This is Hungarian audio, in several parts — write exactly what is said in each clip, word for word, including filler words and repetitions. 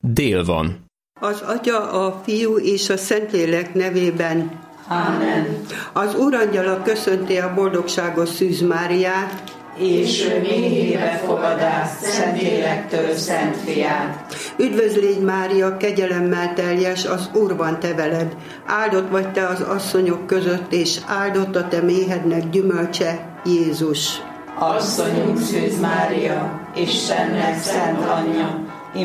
dél van. Az Atya, a Fiú és a Szentlélek nevében. Amen. Az Úrangyala köszönti a boldogságos Szűz Máriát, és ő méhébe fogadás Szentlélektől Szent Fiát. Üdvözl légy, Mária, kegyelemmel teljes, az Úr van te veled. Áldott vagy te az asszonyok között, és áldott a te méhednek gyümölcse, Jézus. Asszonyunk Szűz Mária, Istennek szent anyja,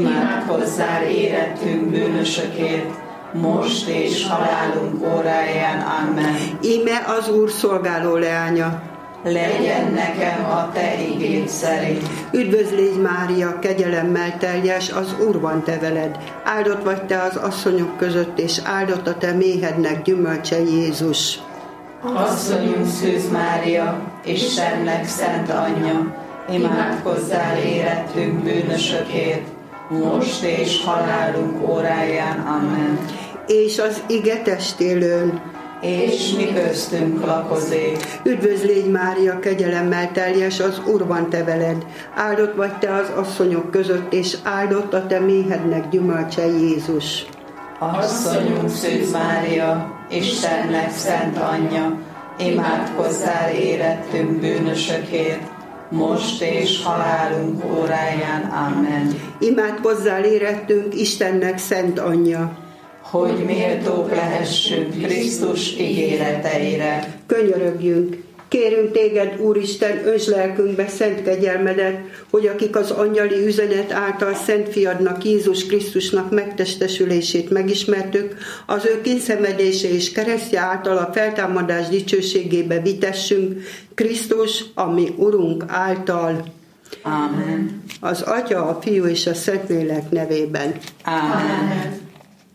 imádkozzál érettünk bűnösökért, most és halálunk óráján. Amen. Íme az Úr szolgáló leánya. Legyen nekem a te igéd szerint. Üdvözl légy, Mária, kegyelemmel teljes, az Úr van te veled. Áldott vagy te az asszonyok között, és áldott a te méhednek gyümölcse, Jézus. Asszonyunk Szűz Mária, Istennek szent anyja, imádkozzál érettünk bűnösökért, most és halálunk óráján. Amen. És az ige testélőn, és mi köztünk lakozik. Üdvözl légy, Mária, kegyelemmel teljes, az Úr van te veled. Áldott vagy te az asszonyok között, és áldott a te méhednek gyümölcse, Jézus. Asszonyunk Szűz Mária, Istennek szent anyja, imádkozzál érettünk bűnösökért, most és halálunk óráján. Amen. Imádkozzál érettünk, Istennek szent anyja, hogy méltók lehessünk Krisztus ígéreteire. Könyörögjünk! Kérünk téged, Úristen, öntsd lelkünkbe szent kegyelmedet, hogy akik az angyali üzenet által Szent Fiadnak, Jézus Krisztusnak megtestesülését megismertük, az ő kényszenvedése és keresztje által a feltámadás dicsőségébe vitessünk, Krisztus, ami Urunk által. Amen. Az Atya, a Fiú és a Szentlélek nevében. Amen.